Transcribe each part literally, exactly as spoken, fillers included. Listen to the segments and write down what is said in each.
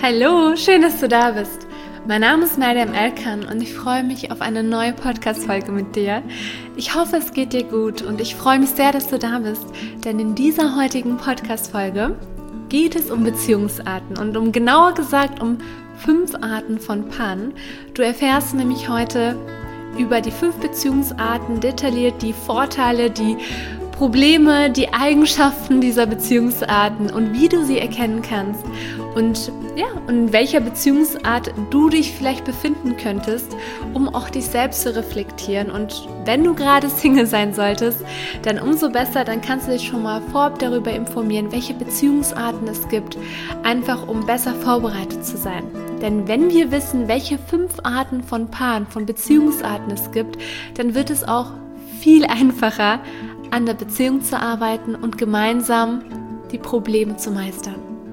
Hallo, schön, dass du da bist. Mein Name ist Mariam Erkan und ich freue mich auf eine neue Podcast-Folge mit dir. Ich hoffe, es geht dir gut und ich freue mich sehr, dass du da bist, denn in dieser heutigen Podcast-Folge geht es um Beziehungsarten und um genauer gesagt um fünf Arten von Paaren. Du erfährst nämlich heute über die fünf Beziehungsarten detailliert, die Vorteile, die Probleme, die Eigenschaften dieser Beziehungsarten und wie du sie erkennen kannst und ja, in welcher Beziehungsart du dich vielleicht befinden könntest, um auch dich selbst zu reflektieren. Und wenn du gerade Single sein solltest, dann umso besser, dann kannst du dich schon mal vorab darüber informieren, welche Beziehungsarten es gibt, einfach um besser vorbereitet zu sein. Denn wenn wir wissen, welche fünf Arten von Paaren, von Beziehungsarten es gibt, dann wird es auch viel einfacher, an der Beziehung zu arbeiten und gemeinsam die Probleme zu meistern.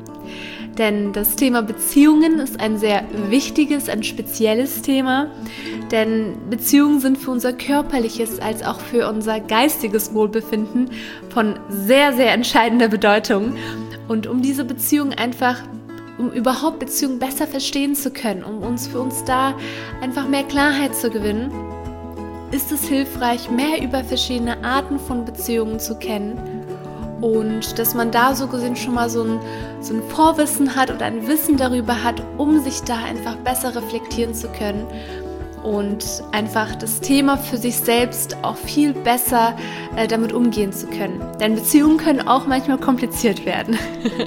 Denn das Thema Beziehungen ist ein sehr wichtiges, ein spezielles Thema, denn Beziehungen sind für unser körperliches als auch für unser geistiges Wohlbefinden von sehr, sehr entscheidender Bedeutung. Und um diese Beziehung einfach, um überhaupt Beziehungen besser verstehen zu können, um uns für uns da einfach mehr Klarheit zu gewinnen, ist es hilfreich, mehr über verschiedene Arten von Beziehungen zu kennen und dass man da so gesehen schon mal so ein, so ein Vorwissen hat oder ein Wissen darüber hat, um sich da einfach besser reflektieren zu können und einfach das Thema für sich selbst auch viel besser äh, damit umgehen zu können. Denn Beziehungen können auch manchmal kompliziert werden.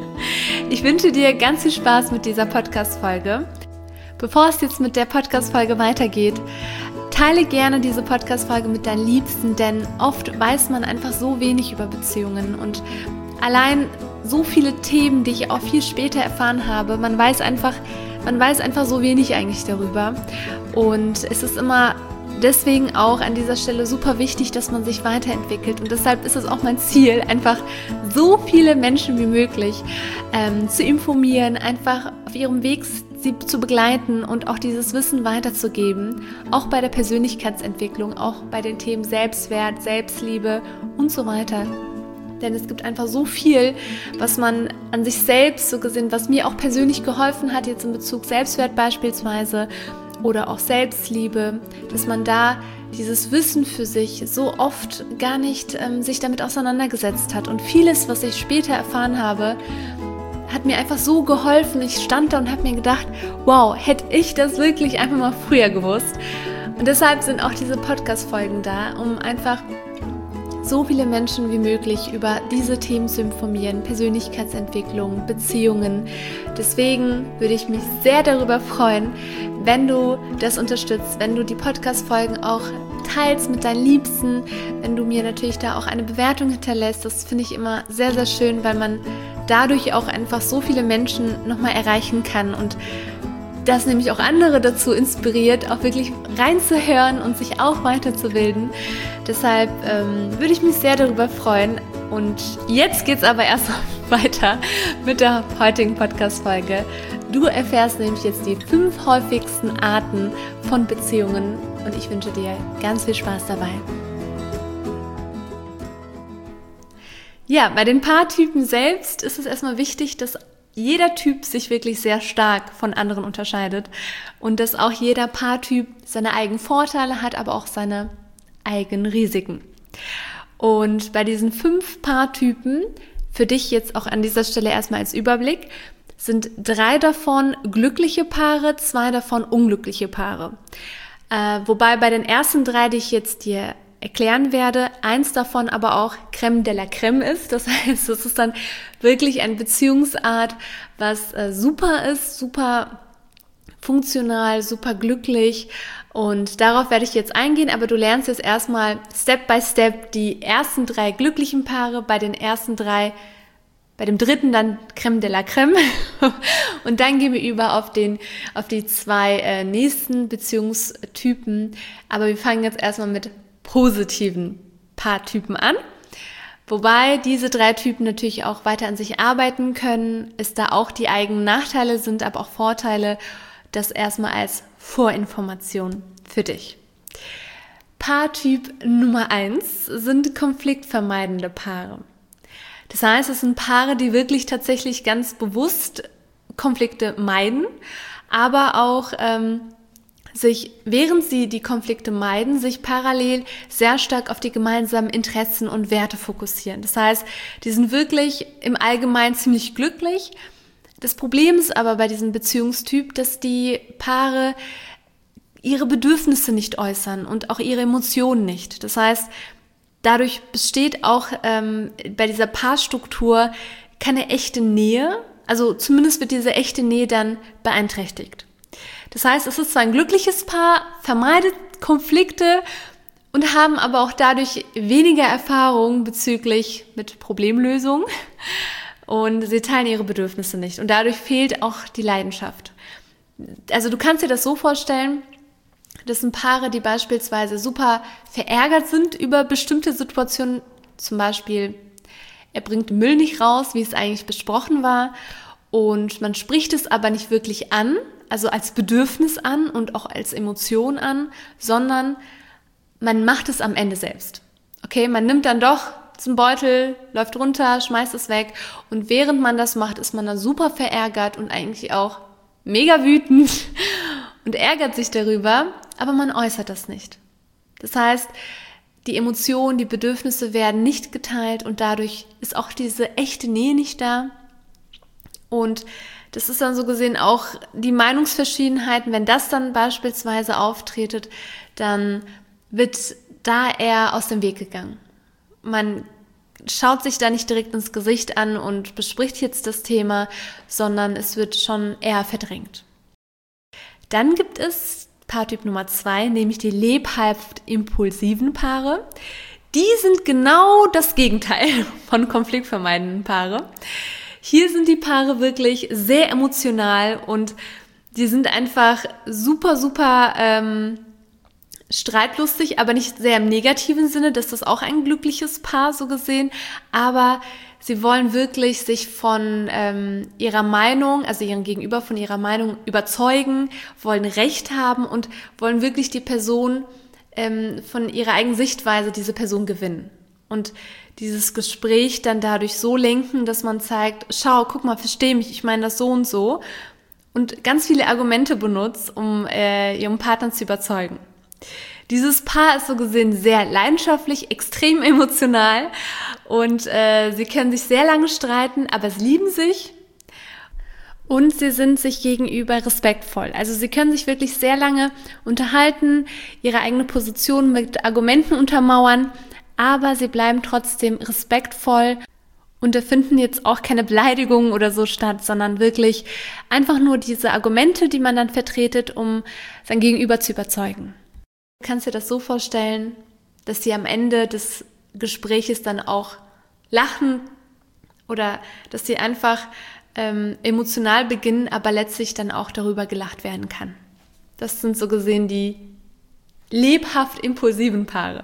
Ich wünsche dir ganz viel Spaß mit dieser Podcast-Folge. Bevor es jetzt mit der Podcast-Folge weitergeht, teile gerne diese Podcast-Folge mit deinen Liebsten, denn oft weiß man einfach so wenig über Beziehungen und allein so viele Themen, die ich auch viel später erfahren habe, man weiß einfach, man weiß einfach so wenig eigentlich darüber und es ist immer deswegen auch an dieser Stelle super wichtig, dass man sich weiterentwickelt und deshalb ist es auch mein Ziel, einfach so viele Menschen wie möglich ähm, zu informieren, einfach auf ihrem Weg sie zu begleiten und auch dieses Wissen weiterzugeben, auch bei der Persönlichkeitsentwicklung, auch bei den Themen Selbstwert, Selbstliebe und so weiter. Denn es gibt einfach so viel, was man an sich selbst so gesehen, was mir auch persönlich geholfen hat, jetzt in Bezug Selbstwert beispielsweise oder auch Selbstliebe, dass man da dieses Wissen für sich so oft gar nicht ähm, sich damit auseinandergesetzt hat. Und vieles, was ich später erfahren habe, hat mir einfach so geholfen. Ich stand da und habe mir gedacht, wow, hätte ich das wirklich einfach mal früher gewusst. Und deshalb sind auch diese Podcast-Folgen da, um einfach so viele Menschen wie möglich über diese Themen zu informieren, Persönlichkeitsentwicklung, Beziehungen. Deswegen würde ich mich sehr darüber freuen, wenn du das unterstützt, wenn du die Podcast-Folgen auch teilst mit deinen Liebsten, wenn du mir natürlich da auch eine Bewertung hinterlässt. Das finde ich immer sehr, sehr schön, weil man dadurch auch einfach so viele Menschen nochmal erreichen kann und das nämlich auch andere dazu inspiriert, auch wirklich reinzuhören und sich auch weiterzubilden. Deshalb ähm, würde ich mich sehr darüber freuen. Und jetzt geht's aber erst weiter mit der heutigen Podcast-Folge. Du erfährst nämlich jetzt die fünf häufigsten Arten von Beziehungen und ich wünsche dir ganz viel Spaß dabei. Ja, bei den Paartypen selbst ist es erstmal wichtig, dass jeder Typ sich wirklich sehr stark von anderen unterscheidet und dass auch jeder Paartyp seine eigenen Vorteile hat, aber auch seine eigenen Risiken. Und bei diesen fünf Paartypen, für dich jetzt auch an dieser Stelle erstmal als Überblick, sind drei davon glückliche Paare, zwei davon unglückliche Paare. Äh, wobei bei den ersten drei, die ich jetzt dir erklären werde, eins davon aber auch Crème de la Crème ist. Das heißt, es ist dann wirklich eine Beziehungsart, was äh, super ist, super funktional, super glücklich und darauf werde ich jetzt eingehen, aber du lernst jetzt erstmal Step by Step die ersten drei glücklichen Paare, bei den ersten drei, bei dem dritten dann Crème de la Crème und dann gehen wir über auf den, auf die zwei äh, nächsten Beziehungstypen, aber wir fangen jetzt erstmal mit positiven Paartypen an. Wobei diese drei Typen natürlich auch weiter an sich arbeiten können, es da auch die eigenen Nachteile sind, aber auch Vorteile, das erstmal als Vorinformation für dich. Paartyp Nummer eins sind konfliktvermeidende Paare. Das heißt, es sind Paare, die wirklich tatsächlich ganz bewusst Konflikte meiden, aber auch ähm, sich, während sie die Konflikte meiden, sich parallel sehr stark auf die gemeinsamen Interessen und Werte fokussieren. Das heißt, die sind wirklich im Allgemeinen ziemlich glücklich. Das Problem ist aber bei diesem Beziehungstyp, dass die Paare ihre Bedürfnisse nicht äußern und auch ihre Emotionen nicht. Das heißt, dadurch besteht auch ähm, bei dieser Paarstruktur keine echte Nähe, also zumindest wird diese echte Nähe dann beeinträchtigt. Das heißt, es ist zwar ein glückliches Paar, vermeidet Konflikte und haben aber auch dadurch weniger Erfahrung bezüglich mit Problemlösung und sie teilen ihre Bedürfnisse nicht und dadurch fehlt auch die Leidenschaft. Also du kannst dir das so vorstellen, das sind Paare, die beispielsweise super verärgert sind über bestimmte Situationen, zum Beispiel er bringt Müll nicht raus, wie es eigentlich besprochen war und man spricht es aber nicht wirklich an, also als Bedürfnis an und auch als Emotion an, sondern man macht es am Ende selbst. Okay, man nimmt dann doch zum Beutel, läuft runter, schmeißt es weg und während man das macht, ist man dann super verärgert und eigentlich auch mega wütend und ärgert sich darüber, aber man äußert das nicht. Das heißt, die Emotionen, die Bedürfnisse werden nicht geteilt und dadurch ist auch diese echte Nähe nicht da. Und das ist dann so gesehen auch die Meinungsverschiedenheiten, wenn das dann beispielsweise auftretet, dann wird da eher aus dem Weg gegangen. Man schaut sich da nicht direkt ins Gesicht an und bespricht jetzt das Thema, sondern es wird schon eher verdrängt. Dann gibt es Paartyp Nummer zwei, nämlich die lebhaft impulsiven Paare. Die sind genau das Gegenteil von konfliktvermeidenden Paare. Hier sind die Paare wirklich sehr emotional und die sind einfach super, super ähm, streitlustig, aber nicht sehr im negativen Sinne, das ist auch ein glückliches Paar so gesehen, aber sie wollen wirklich sich von ähm, ihrer Meinung, also ihren Gegenüber von ihrer Meinung überzeugen, wollen Recht haben und wollen wirklich die Person ähm, von ihrer eigenen Sichtweise, diese Person gewinnen. Und dieses Gespräch dann dadurch so lenken, dass man zeigt, schau, guck mal, versteh mich, ich meine das so und so. Und ganz viele Argumente benutzt, um äh, ihren Partner zu überzeugen. Dieses Paar ist so gesehen sehr leidenschaftlich, extrem emotional und äh, sie können sich sehr lange streiten, aber sie lieben sich und sie sind sich gegenüber respektvoll. Also sie können sich wirklich sehr lange unterhalten, ihre eigene Position mit Argumenten untermauern, aber sie bleiben trotzdem respektvoll und da finden jetzt auch keine Beleidigungen oder so statt, sondern wirklich einfach nur diese Argumente, die man dann vertretet, um sein Gegenüber zu überzeugen. Du kannst dir das so vorstellen, dass sie am Ende des Gespräches dann auch lachen oder dass sie einfach ähm, emotional beginnen, aber letztlich dann auch darüber gelacht werden kann. Das sind so gesehen die lebhaft impulsiven Paare.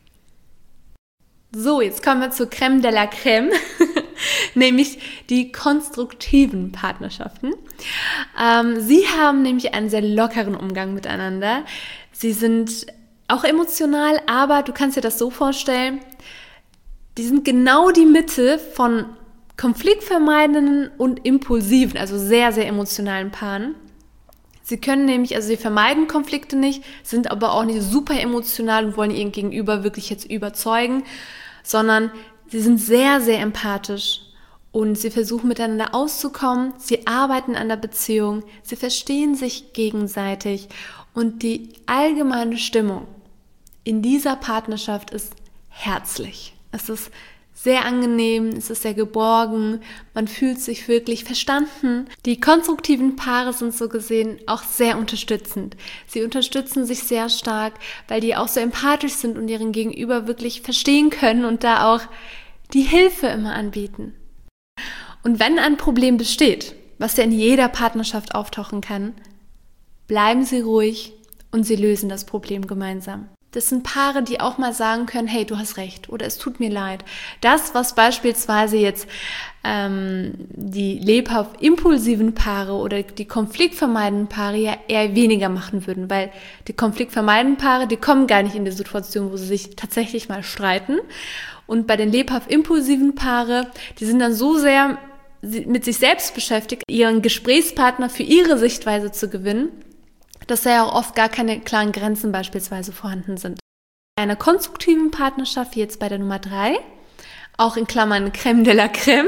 So, jetzt kommen wir zur Crème de la Crème, nämlich die konstruktiven Partnerschaften. Ähm, sie haben nämlich einen sehr lockeren Umgang miteinander. Sie sind auch emotional, aber du kannst dir das so vorstellen, die sind genau die Mitte von konfliktvermeidenden und impulsiven, also sehr, sehr emotionalen Paaren. Sie können nämlich, also sie vermeiden Konflikte nicht, sind aber auch nicht super emotional und wollen ihren Gegenüber wirklich jetzt überzeugen, sondern sie sind sehr, sehr empathisch und sie versuchen miteinander auszukommen, sie arbeiten an der Beziehung, sie verstehen sich gegenseitig und die allgemeine Stimmung in dieser Partnerschaft ist herzlich. Es ist sehr angenehm, es ist sehr geborgen, man fühlt sich wirklich verstanden. Die konstruktiven Paare sind so gesehen auch sehr unterstützend. Sie unterstützen sich sehr stark, weil die auch so empathisch sind und ihren Gegenüber wirklich verstehen können und da auch die Hilfe immer anbieten. Und wenn ein Problem besteht, was ja in jeder Partnerschaft auftauchen kann, bleiben Sie ruhig und Sie lösen das Problem gemeinsam. Das sind Paare, die auch mal sagen können, hey, du hast recht oder es tut mir leid. Das, was beispielsweise jetzt ähm, die lebhaft impulsiven Paare oder die konfliktvermeidenden Paare ja eher weniger machen würden, weil die konfliktvermeidenden Paare, die kommen gar nicht in die Situation, wo sie sich tatsächlich mal streiten. Und bei den lebhaft impulsiven Paare, die sind dann so sehr mit sich selbst beschäftigt, ihren Gesprächspartner für ihre Sichtweise zu gewinnen, dass da ja auch oft gar keine klaren Grenzen beispielsweise vorhanden sind. Bei einer konstruktiven Partnerschaft, wie jetzt bei der Nummer drei, auch in Klammern Crème de la Crème,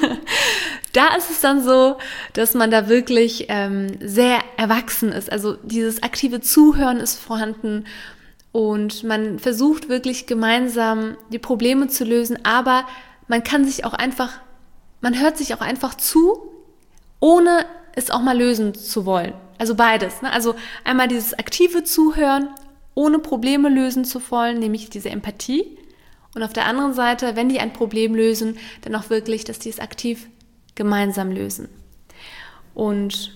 da ist es dann so, dass man da wirklich ähm, sehr erwachsen ist. Also dieses aktive Zuhören ist vorhanden und man versucht wirklich gemeinsam die Probleme zu lösen, aber man kann sich auch einfach, man hört sich auch einfach zu, ohne es auch mal lösen zu wollen. Also beides. Ne? Also einmal dieses aktive Zuhören, ohne Probleme lösen zu wollen, nämlich diese Empathie. Und auf der anderen Seite, wenn die ein Problem lösen, dann auch wirklich, dass die es aktiv gemeinsam lösen. Und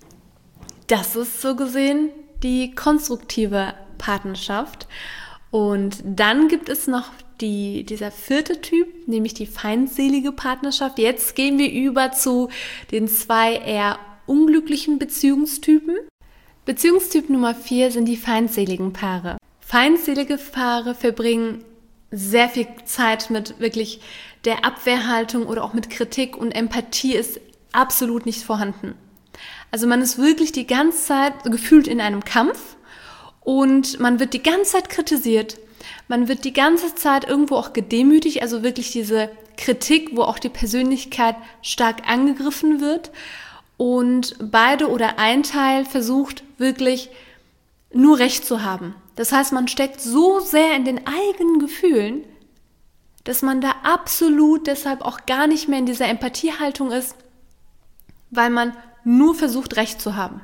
das ist so gesehen die konstruktive Partnerschaft. Und dann gibt es noch die, dieser vierte Typ, nämlich die feindselige Partnerschaft. Jetzt gehen wir über zu den zwei eher unglücklichen Beziehungstypen. Beziehungstyp Nummer vier sind die feindseligen Paare. Feindselige Paare verbringen sehr viel Zeit mit wirklich der Abwehrhaltung oder auch mit Kritik und Empathie ist absolut nicht vorhanden. Also man ist wirklich die ganze Zeit gefühlt in einem Kampf und man wird die ganze Zeit kritisiert. Man wird die ganze Zeit irgendwo auch gedemütigt, also wirklich diese Kritik, wo auch die Persönlichkeit stark angegriffen wird. Und beide oder ein Teil versucht wirklich nur Recht zu haben. Das heißt, man steckt so sehr in den eigenen Gefühlen, dass man da absolut deshalb auch gar nicht mehr in dieser Empathiehaltung ist, weil man nur versucht, Recht zu haben.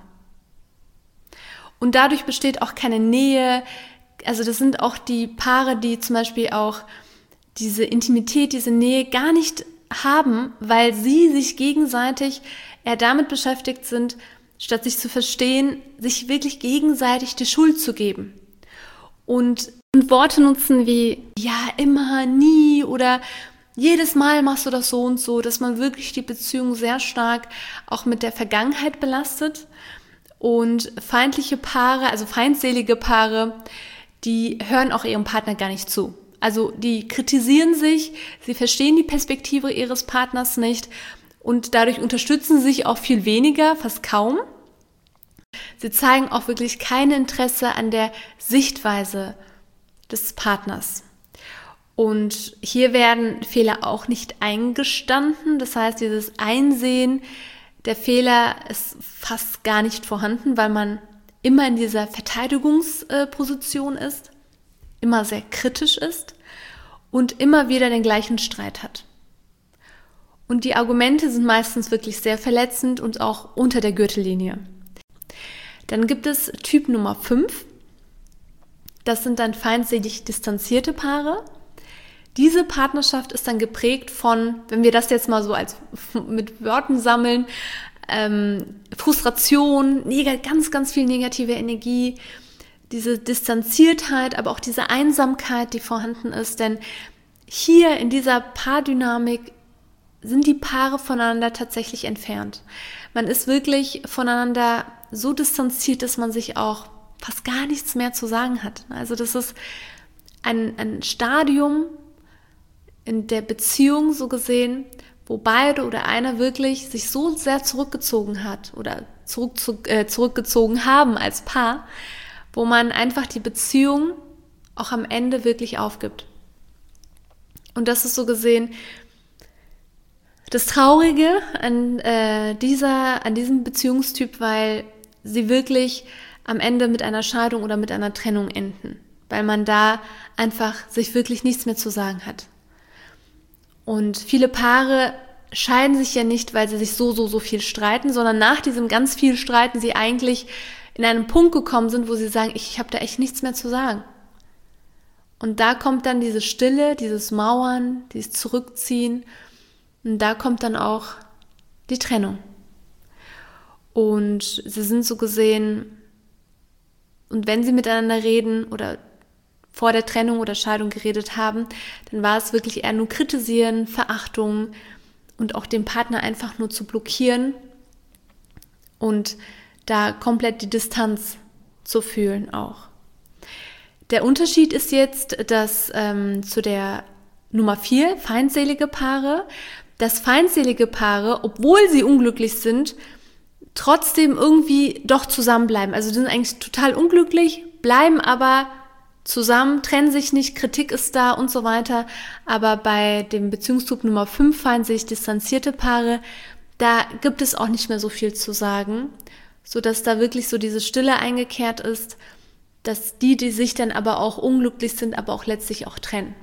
Und dadurch besteht auch keine Nähe. Also das sind auch die Paare, die zum Beispiel auch diese Intimität, diese Nähe gar nicht haben, weil sie sich gegenseitig eher damit beschäftigt sind, statt sich zu verstehen, sich wirklich gegenseitig die Schuld zu geben. Und, und Worte nutzen wie, ja, immer, nie oder jedes Mal machst du das so und so, dass man wirklich die Beziehung sehr stark auch mit der Vergangenheit belastet. Und feindliche Paare, also feindselige Paare, die hören auch ihrem Partner gar nicht zu. Also die kritisieren sich, sie verstehen die Perspektive ihres Partners nicht und dadurch unterstützen sie sich auch viel weniger, fast kaum. Sie zeigen auch wirklich kein Interesse an der Sichtweise des Partners. Und hier werden Fehler auch nicht eingestanden. Das heißt, dieses Einsehen der Fehler ist fast gar nicht vorhanden, weil man immer in dieser Verteidigungsposition ist, immer sehr kritisch ist und immer wieder den gleichen Streit hat. Und die Argumente sind meistens wirklich sehr verletzend und auch unter der Gürtellinie. Dann gibt es Typ Nummer fünf. Das sind dann feindselig distanzierte Paare. Diese Partnerschaft ist dann geprägt von, wenn wir das jetzt mal so als mit Worten sammeln, ähm, Frustration, neg- ganz, ganz viel negative Energie, diese Distanziertheit, aber auch diese Einsamkeit, die vorhanden ist. Denn hier in dieser Paardynamik sind die Paare voneinander tatsächlich entfernt. Man ist wirklich voneinander so distanziert, dass man sich auch fast gar nichts mehr zu sagen hat. Also das ist ein, ein Stadium in der Beziehung so gesehen, wo beide oder einer wirklich sich so sehr zurückgezogen hat oder zurück, zu, äh, zurückgezogen haben als Paar, wo man einfach die Beziehung auch am Ende wirklich aufgibt. Und das ist so gesehen das Traurige an, äh, dieser, an diesem Beziehungstyp, weil sie wirklich am Ende mit einer Scheidung oder mit einer Trennung enden, weil man da einfach sich wirklich nichts mehr zu sagen hat. Und viele Paare scheiden sich ja nicht, weil sie sich so, so, so viel streiten, sondern nach diesem ganz viel Streiten sie eigentlich in einen Punkt gekommen sind, wo sie sagen, ich, ich habe da echt nichts mehr zu sagen. Und da kommt dann diese Stille, dieses Mauern, dieses Zurückziehen und da kommt dann auch die Trennung. Und sie sind so gesehen, und wenn sie miteinander reden oder vor der Trennung oder Scheidung geredet haben, dann war es wirklich eher nur kritisieren, Verachtung und auch den Partner einfach nur zu blockieren und da komplett die Distanz zu fühlen auch. Der Unterschied ist jetzt, dass ähm, zu der Nummer vier, feindselige Paare, dass feindselige Paare, obwohl sie unglücklich sind, trotzdem irgendwie doch zusammenbleiben. Also die sind eigentlich total unglücklich, bleiben aber zusammen, trennen sich nicht, Kritik ist da und so weiter. Aber bei dem Beziehungstyp Nummer fünf, feindselig distanzierte Paare, da gibt es auch nicht mehr so viel zu sagen, sodass da wirklich so diese Stille eingekehrt ist, dass die, die sich dann aber auch unglücklich sind, aber auch letztlich auch trennen.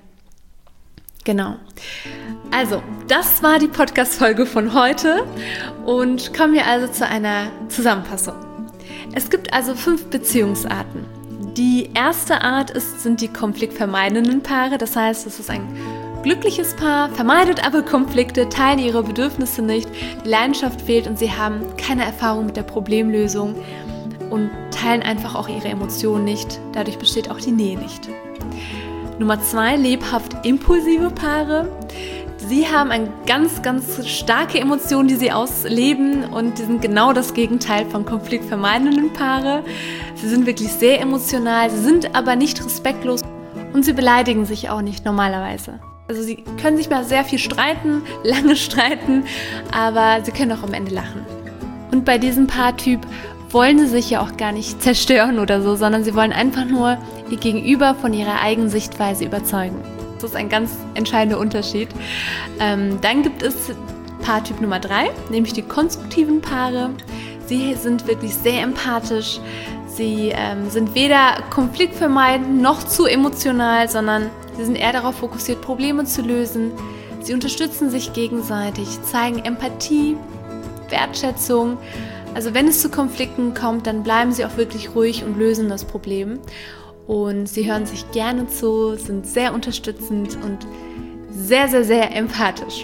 Genau. Also, das war die Podcast-Folge von heute und kommen wir also zu einer Zusammenfassung. Es gibt also fünf Beziehungsarten. Die erste Art ist, sind die konfliktvermeidenden Paare, das heißt, es ist ein glückliches Paar, vermeidet aber Konflikte, teilen ihre Bedürfnisse nicht, die Leidenschaft fehlt und sie haben keine Erfahrung mit der Problemlösung und teilen einfach auch ihre Emotionen nicht, dadurch besteht auch die Nähe nicht. Nummer zwei, lebhaft impulsive Paare. Sie haben eine ganz, ganz starke Emotionen, die sie ausleben und die sind genau das Gegenteil von konfliktvermeidenden Paare. Sie sind wirklich sehr emotional, sie sind aber nicht respektlos und sie beleidigen sich auch nicht normalerweise. Also sie können sich mal sehr viel streiten, lange streiten, aber sie können auch am Ende lachen. Und bei diesem Paartyp wollen sie sich ja auch gar nicht zerstören oder so, sondern sie wollen einfach nur ihr Gegenüber von ihrer eigenen Sichtweise überzeugen. Das ist ein ganz entscheidender Unterschied. Ähm, dann gibt es Paartyp Nummer drei, nämlich die konstruktiven Paare. Sie sind wirklich sehr empathisch. Sie ähm, sind weder konfliktvermeidend noch zu emotional, sondern sie sind eher darauf fokussiert, Probleme zu lösen. Sie unterstützen sich gegenseitig, zeigen Empathie, Wertschätzung. Also wenn es zu Konflikten kommt, dann bleiben sie auch wirklich ruhig und lösen das Problem. Und sie hören sich gerne zu, sind sehr unterstützend und sehr, sehr, sehr empathisch.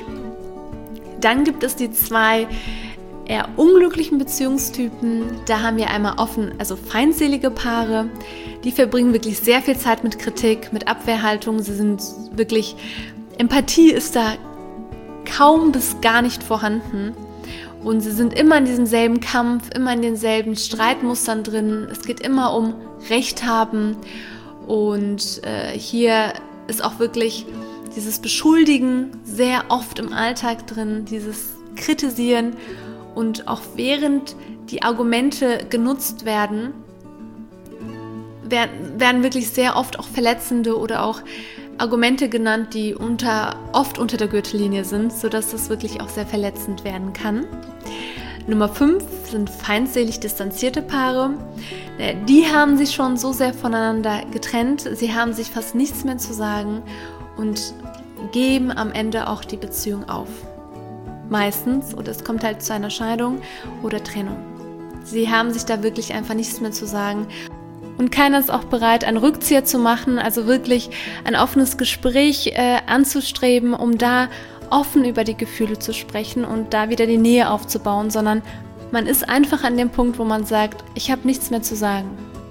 Dann gibt es die zwei eher unglücklichen Beziehungstypen. Da haben wir einmal offen, also feindselige Paare. Die verbringen wirklich sehr viel Zeit mit Kritik, mit Abwehrhaltung. Sie sind wirklich, Empathie ist da kaum bis gar nicht vorhanden. Und sie sind immer in diesem selben Kampf, immer in denselben Streitmustern drin. Es geht immer um Recht haben. Und äh, hier ist auch wirklich dieses Beschuldigen sehr oft im Alltag drin, dieses Kritisieren. Und auch während die Argumente genutzt werden, werden, werden wirklich sehr oft auch verletzende oder auch Argumente genannt, die unter, oft unter der Gürtellinie sind, sodass das wirklich auch sehr verletzend werden kann. Nummer fünf sind feindselig distanzierte Paare. Die haben sich schon so sehr voneinander getrennt, sie haben sich fast nichts mehr zu sagen und geben am Ende auch die Beziehung auf. Meistens, oder es kommt halt zu einer Scheidung oder Trennung. Sie haben sich da wirklich einfach nichts mehr zu sagen. Und keiner ist auch bereit, einen Rückzieher zu machen, also wirklich ein offenes Gespräch äh, anzustreben, um da offen über die Gefühle zu sprechen und da wieder die Nähe aufzubauen, sondern man ist einfach an dem Punkt, wo man sagt, ich habe nichts mehr zu sagen.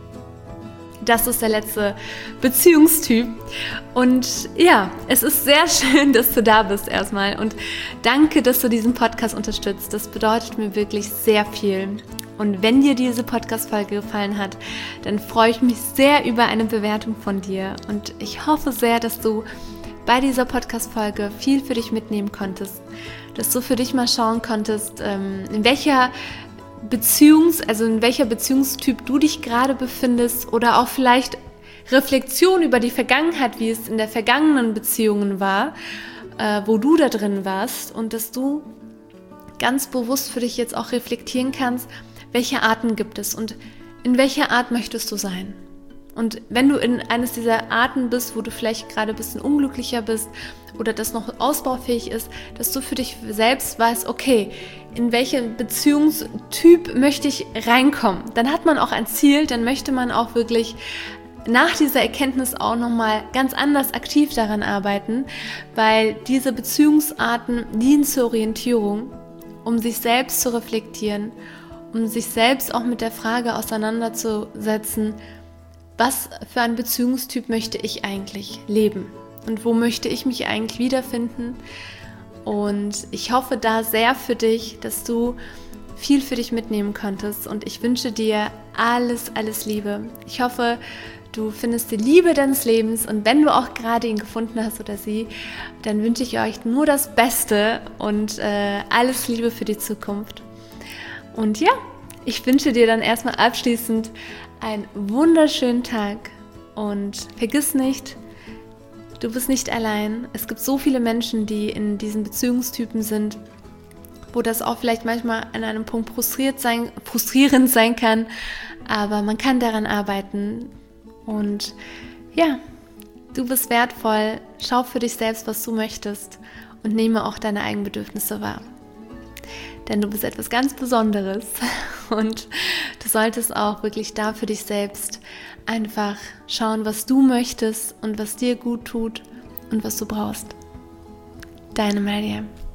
Das ist der letzte Beziehungstyp. Und ja, es ist sehr schön, dass du da bist erstmal. Und danke, dass du diesen Podcast unterstützt. Das bedeutet mir wirklich sehr viel. Und wenn dir diese Podcast-Folge gefallen hat, dann freue ich mich sehr über eine Bewertung von dir. Und ich hoffe sehr, dass du bei dieser Podcast-Folge viel für dich mitnehmen konntest. Dass du für dich mal schauen konntest, in welcher Beziehungs-, also in welcher Beziehungstyp du dich gerade befindest oder auch vielleicht Reflexion über die Vergangenheit, wie es in der vergangenen Beziehungen war, äh, wo du da drin warst und dass du ganz bewusst für dich jetzt auch reflektieren kannst, welche Arten gibt es und in welcher Art möchtest du sein. Und wenn du in eines dieser Arten bist, wo du vielleicht gerade ein bisschen unglücklicher bist oder das noch ausbaufähig ist, dass du für dich selbst weißt, okay, in welchen Beziehungstyp möchte ich reinkommen. Dann hat man auch ein Ziel, dann möchte man auch wirklich nach dieser Erkenntnis auch nochmal ganz anders aktiv daran arbeiten, weil diese Beziehungsarten dienen zur Orientierung, um sich selbst zu reflektieren, um sich selbst auch mit der Frage auseinanderzusetzen, was für ein Beziehungstyp möchte ich eigentlich leben und wo möchte ich mich eigentlich wiederfinden. Und ich hoffe da sehr für dich, dass du viel für dich mitnehmen konntest und ich wünsche dir alles, alles Liebe. Ich hoffe, du findest die Liebe deines Lebens und wenn du auch gerade ihn gefunden hast oder sie, dann wünsche ich euch nur das Beste und äh, alles Liebe für die Zukunft. Und ja, ich wünsche dir dann erstmal abschließend einen wunderschönen Tag und vergiss nicht, du bist nicht allein. Es gibt so viele Menschen, die in diesen Beziehungstypen sind, wo das auch vielleicht manchmal an einem Punkt frustriert sein, frustrierend sein kann, aber man kann daran arbeiten. Und ja, du bist wertvoll, schau für dich selbst, was du möchtest und nehme auch deine eigenen Bedürfnisse wahr. Denn du bist etwas ganz Besonderes und du solltest auch wirklich da für dich selbst einfach schauen, was du möchtest und was dir gut tut und was du brauchst. Deine Mariam.